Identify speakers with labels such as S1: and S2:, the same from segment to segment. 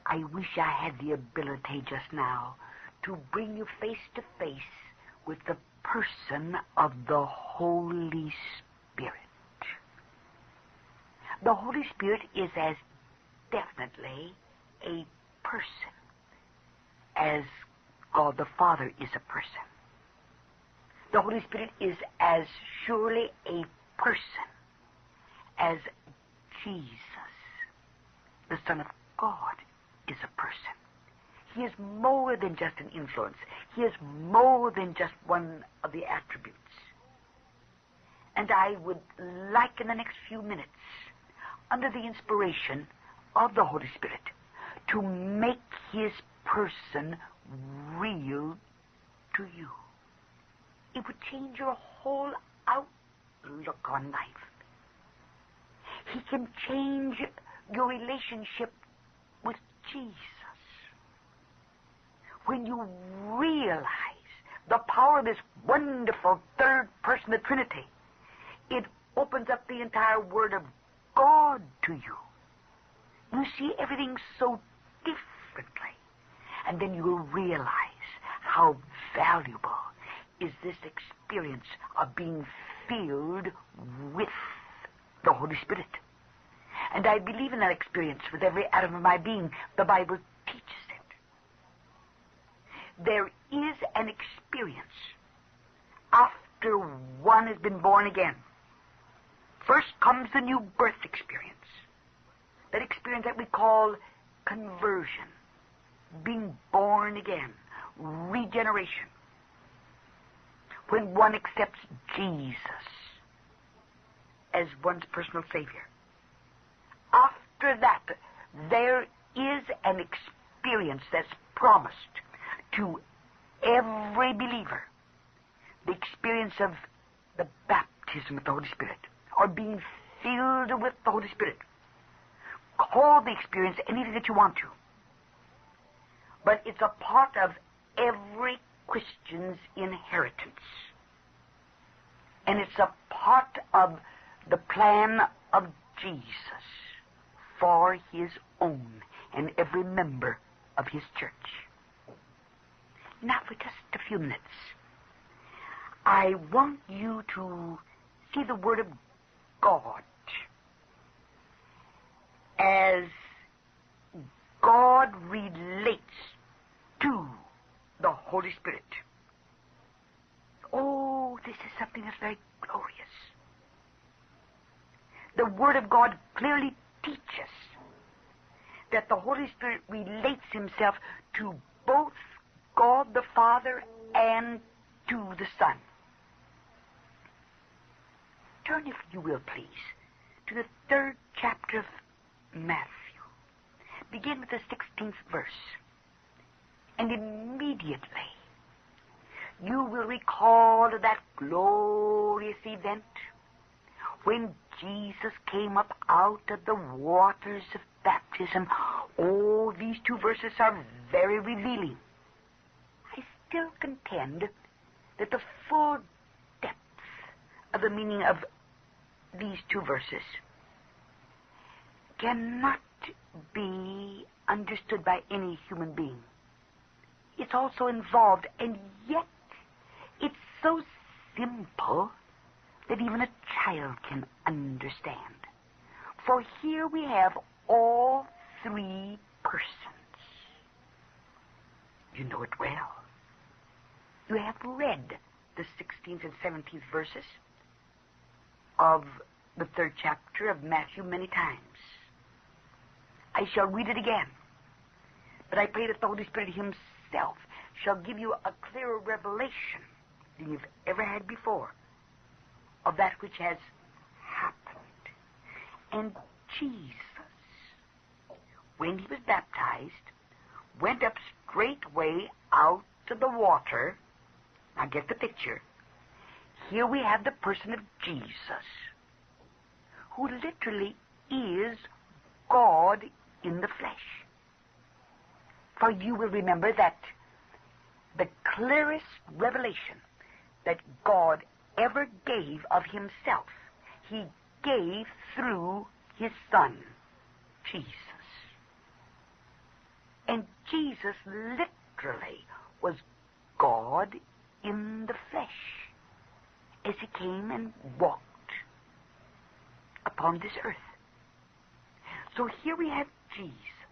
S1: I wish I had the ability just now to bring you face to face with the person of the Holy Spirit. The Holy Spirit is as definitely a person as God the Father is a person. The Holy Spirit is as surely a person as Jesus, the Son of God, is a person. He is more than just an influence. He is more than just one of the attributes. And I would like in the next few minutes, under the inspiration of the Holy Spirit, to make his person real to you. It would change your whole outlook on life. He can change your relationship with Jesus. When you realize the power of this wonderful third person of the Trinity, it opens up the entire Word of God to you. You see everything so differently. And then you will realize how valuable is this experience of being filled with the Holy Spirit. And I believe in that experience with every atom of my being. The Bible teaches it. There is an experience after one has been born again. First comes the new birth experience. That experience that we call conversion, being born again, regeneration. When one accepts Jesus as one's personal Savior. After that, there is an experience that's promised to every believer. The experience of the baptism of the Holy Spirit, or being filled with the Holy Spirit. Call the experience anything that you want to. But it's a part of every Christian's inheritance. And it's a part of the plan of Jesus for his own and every member of his church. Now, for just a few minutes, I want you to see the Word of God as God relates to the Holy Spirit. Oh, this is something that's very glorious. The Word of God clearly teaches that the Holy Spirit relates himself to both God the Father and to the Son. Turn, if you will, please, to the 3rd chapter of Matthew. Begin with the 16th verse. And immediately you will recall that glorious event when Jesus came up out of the waters of baptism. Oh, these two verses are very revealing. I still contend that the full depth of the meaning of these two verses cannot be understood by any human being. It's also involved, and yet it's so simple that even a child can understand. For here we have all three persons. You know it well. You have read the 16th and 17th verses of the 3rd chapter of Matthew many times. I shall read it again, but I pray that the Holy Spirit himself shall give you a clearer revelation than you've ever had before of that which has happened. And Jesus, when he was baptized, went up straightway out of the water. Now get the picture. Here we have the person of Jesus, who literally is God in the flesh. For you will remember that the clearest revelation that God ever gave of himself, he gave through his Son, Jesus. Jesus literally was God in the flesh as he came and walked upon this earth. So here we have Jesus.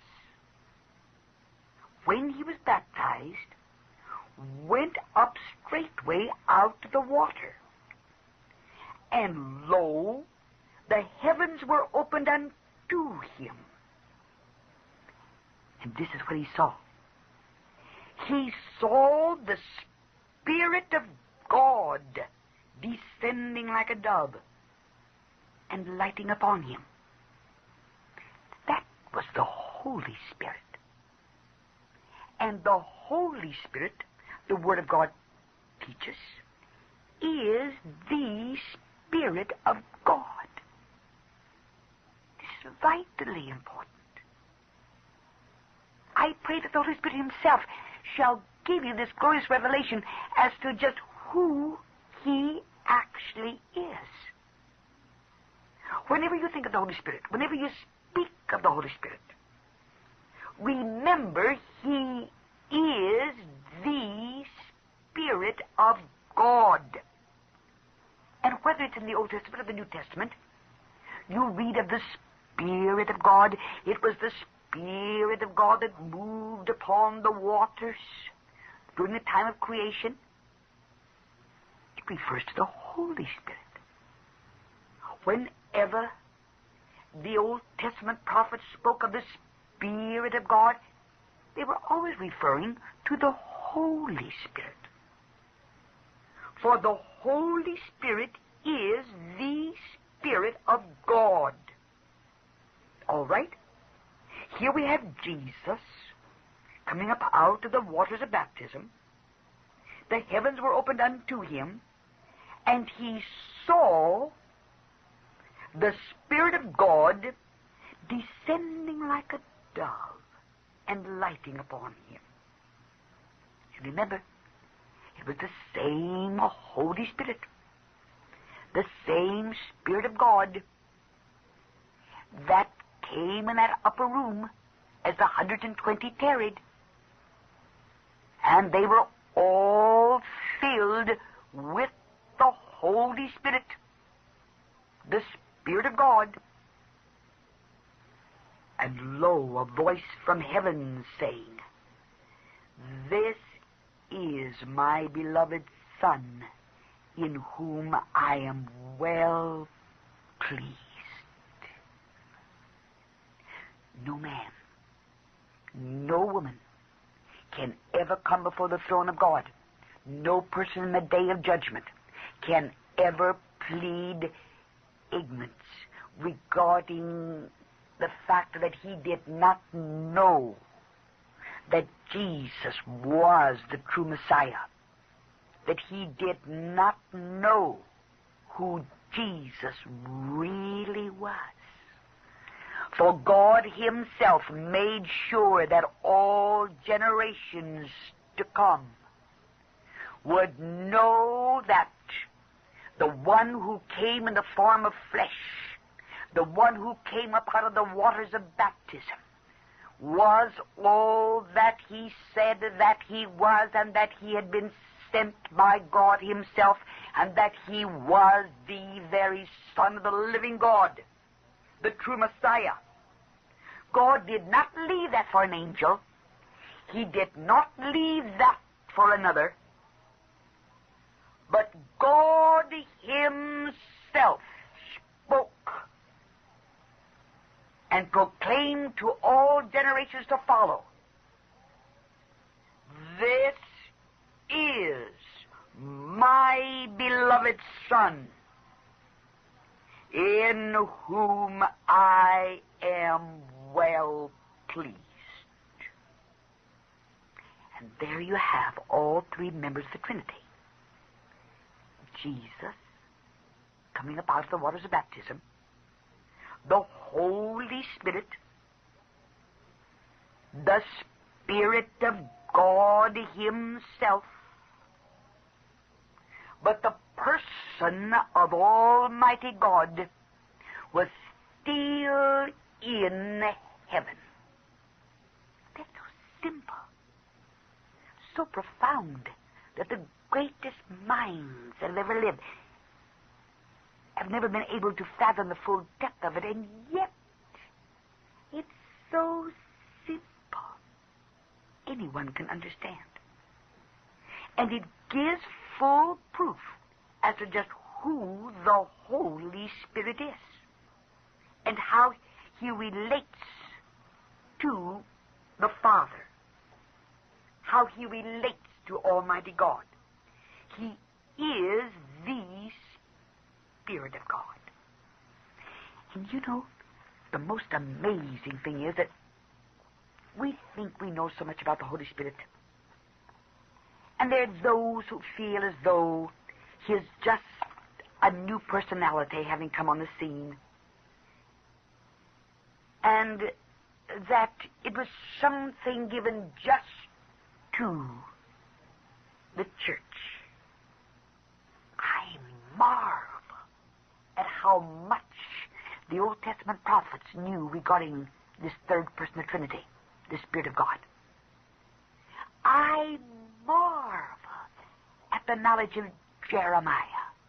S1: When he was baptized, went up straightway out of the water. And lo, the heavens were opened unto him. And this is what he saw. He saw the Spirit of God descending like a dove and lighting upon him. That was the Holy Spirit. And the Holy Spirit, the Word of God teaches, is the Spirit of God. This is vitally important. I pray that the Holy Spirit himself shall give you this glorious revelation as to just who he actually is. Whenever you think of the Holy Spirit, whenever you speak of the Holy Spirit, remember he is the Spirit of God. And whether it's in the Old Testament or the New Testament, you read of the Spirit of God. It was the Spirit of God that moved upon the waters during the time of creation. It refers to the Holy Spirit. Whenever the Old Testament prophets spoke of the Spirit of God, they were always referring to the Holy Spirit. For the Holy Spirit is the Spirit of God. All right? Here we have Jesus coming up out of the waters of baptism. The heavens were opened unto him, and he saw the Spirit of God descending like a dove and lighting upon him. And remember, it was the same Holy Spirit, the same Spirit of God that came in that upper room as the 120 tarried. And they were all filled with the Holy Spirit, the Spirit of God. And lo, a voice from heaven saying, "This is my beloved Son, in whom I am well pleased." No man, no woman can ever come before the throne of God. No person in the day of judgment can ever plead ignorance regarding the fact that he did not know that Jesus was the true Messiah, that he did not know who Jesus really was. For God himself made sure that all generations to come would know that the one who came in the form of flesh, the one who came up out of the waters of baptism, was all that he said that he was, and that he had been sent by God himself, and that he was the very Son of the living God, the true Messiah. God did not leave that for an angel. He did not leave that for another. But God himself spoke and proclaimed to all generations to follow, "This is my beloved Son, in whom I am well pleased." And there you have all three members of the Trinity. Jesus, coming up out of the waters of baptism, the Holy Spirit, the Spirit of God himself, but the person of Almighty God was still in heaven. That's so simple. profound that the greatest minds that have ever lived have never been able to fathom the full depth of it, and yet it's so simple. Anyone can understand. And it gives full proof as to just who the Holy Spirit is and how he relates to the Father, how he relates to Almighty God. He is the Spirit of God. And you know, the most amazing thing is that we think we know so much about the Holy Spirit. And there are those who feel as though he is just a new personality having come on the scene. And that it was something given just to the church. I marvel at how much the Old Testament prophets knew regarding this third person of the Trinity, the Spirit of God. I marvel at the knowledge of Jeremiah.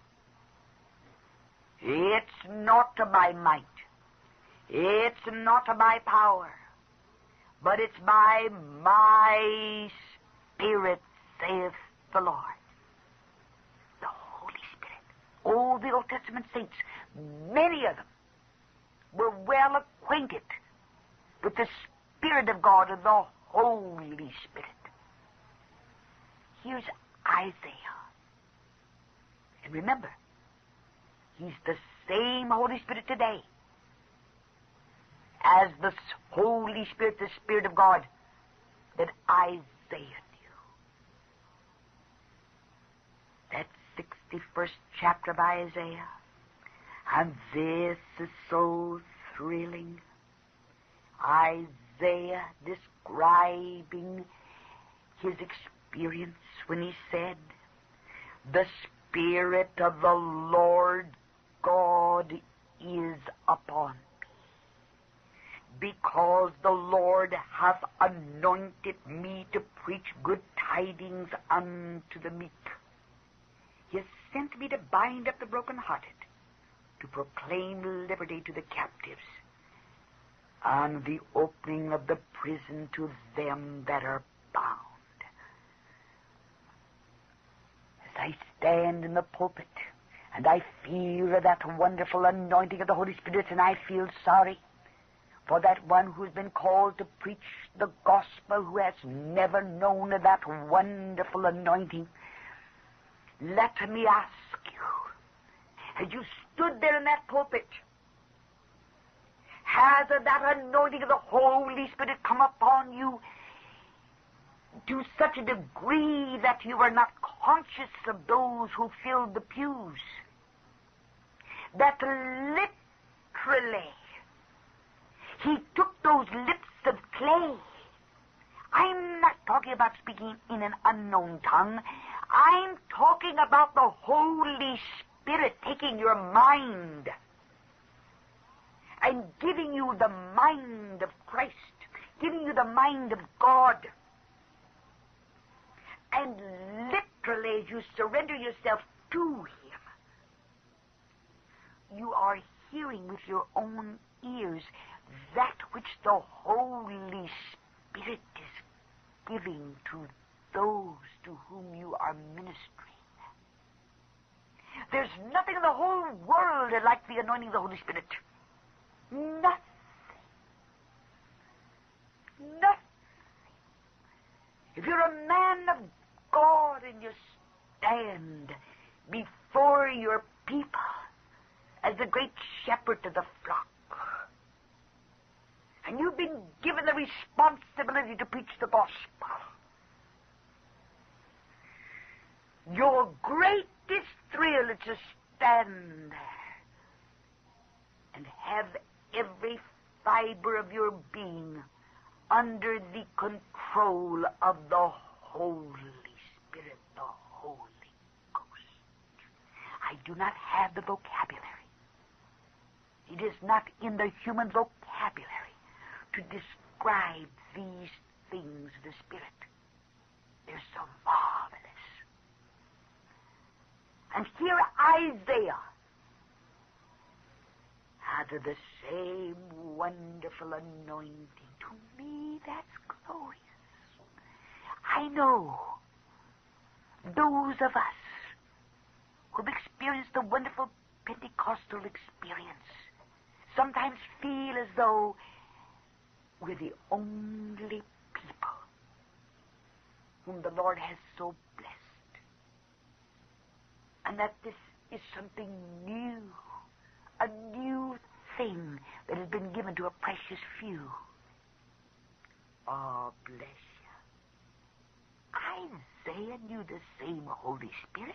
S1: It's not by might, it's not by power, but it's by my Spirit, saith the Lord. The Holy Spirit. All the Old Testament saints, many of them, were well acquainted with the Spirit of God and the Holy Spirit. Here's Isaiah. And remember, he's the same Holy Spirit today as the Holy Spirit, the Spirit of God, that Isaiah knew. That 61st chapter of Isaiah. And this is so thrilling. Isaiah describing his experience when he said, "The Spirit of the Lord God is upon me, because the Lord hath anointed me to preach good tidings unto the meek. He has sent me to bind up the brokenhearted, to proclaim liberty to the captives, and the opening of the prison to them that are bound." As I stand in the pulpit and I feel that wonderful anointing of the Holy Spirit, and I feel sorry for that one who's been called to preach the gospel who has never known that wonderful anointing. Let me ask you, as you stood there in that pulpit, has that anointing of the Holy Spirit come upon you to such a degree that you are not conscious of those who filled the pews? That literally he took those lips of clay. I'm not talking about speaking in an unknown tongue. I'm talking about the Holy Spirit taking your mind and giving you the mind of Christ, giving you the mind of God. And literally, as you surrender yourself to Him, you are hearing with your own ears that which the Holy Spirit is giving to those to whom you are ministering. There's nothing in the whole world like the anointing of the Holy Spirit. Nothing. Nothing. If you're a man of God and you stand before your people as the great shepherd of the flock, and you've been given the responsibility to preach the gospel, your greatest thrill is to stand there and have every fiber of your being under the control of the Holy Spirit, the Holy Ghost. I do not have the vocabulary. It is not in the human vocabulary to describe these things of the Spirit. They're so marvelous. And here Isaiah had the same wonderful anointing. To me, that's glorious. I know those of us who've experienced the wonderful Pentecostal experience sometimes feel as though we're the only people whom the Lord has so blessed, and that this is something new, a new thing that has been given to a precious few. Oh, bless you. Isaiah knew the same Holy Spirit.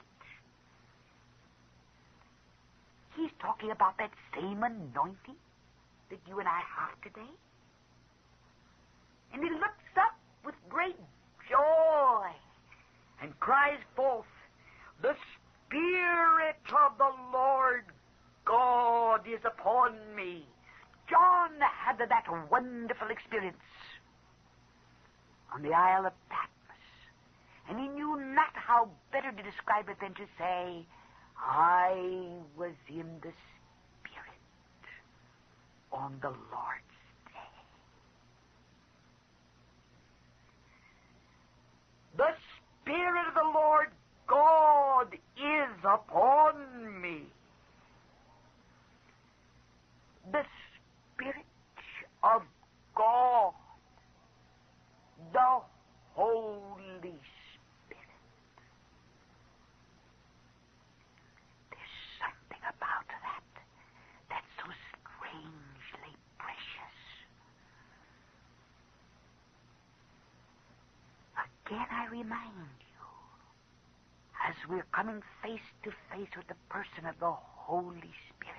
S1: He's talking about that same anointing that you and I have today. And he looks up with great joy and cries forth, "The Spirit of the Lord God is upon me." John had that wonderful experience on the Isle of Patmos, and he knew not how better to describe it than to say, "I was in the Spirit on the Lord's day." The Spirit of the Lord God is upon me. The Spirit of God, the Holy Spirit. There's something about that that's so strangely precious. Again, I remind you, as we're coming face to face with the person of the Holy Spirit,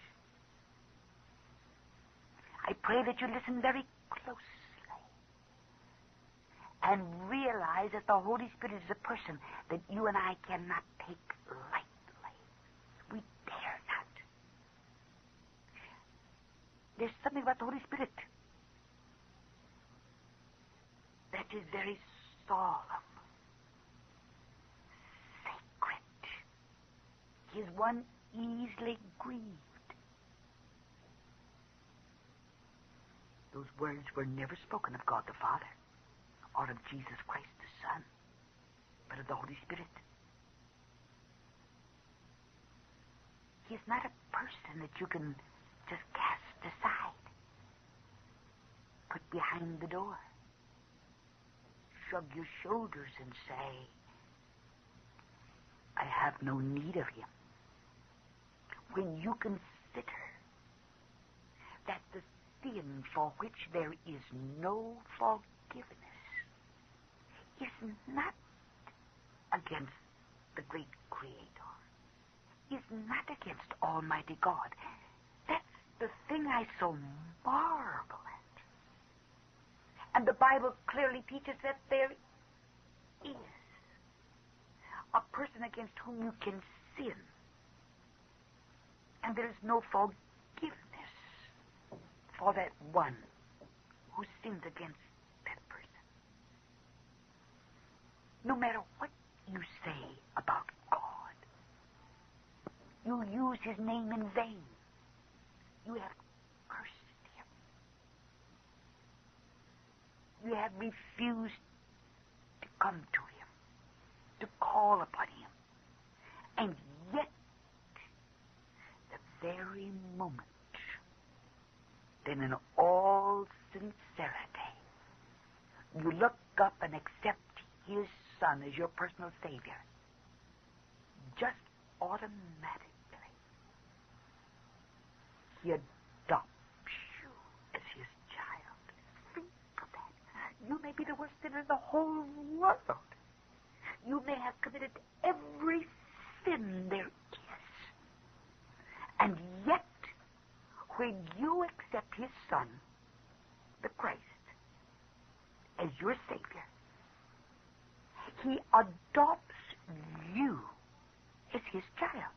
S1: I pray that you listen very closely and realize that the Holy Spirit is a person that you and I cannot take lightly. We dare not. There's something about the Holy Spirit that is very solemn, sacred. He is one easily grieved. Those words were never spoken of God the Father or of Jesus Christ the Son, but of the Holy Spirit. He is not a person that you can just cast aside, put behind the door, shrug your shoulders and say, "I have no need of him." When you consider that the sin for which there is no forgiveness is not against the great Creator, is not against Almighty God. That's the thing I so marvel at. And the Bible clearly teaches that there is a person against whom you can sin, and there is no forgiveness for that one who sins against that person. No matter what you say about God, you use his name in vain. You have cursed him. You have refused to come to him, to call upon him. And yet, the very moment then in all sincerity, you look up and accept his Son as your personal Savior, just automatically, he adopts you as his child. Think of that. You may be the worst sinner in the whole world. You may have committed every sin there is. And yet, when you accept his Son, the Christ, as your Savior, he adopts you as his child.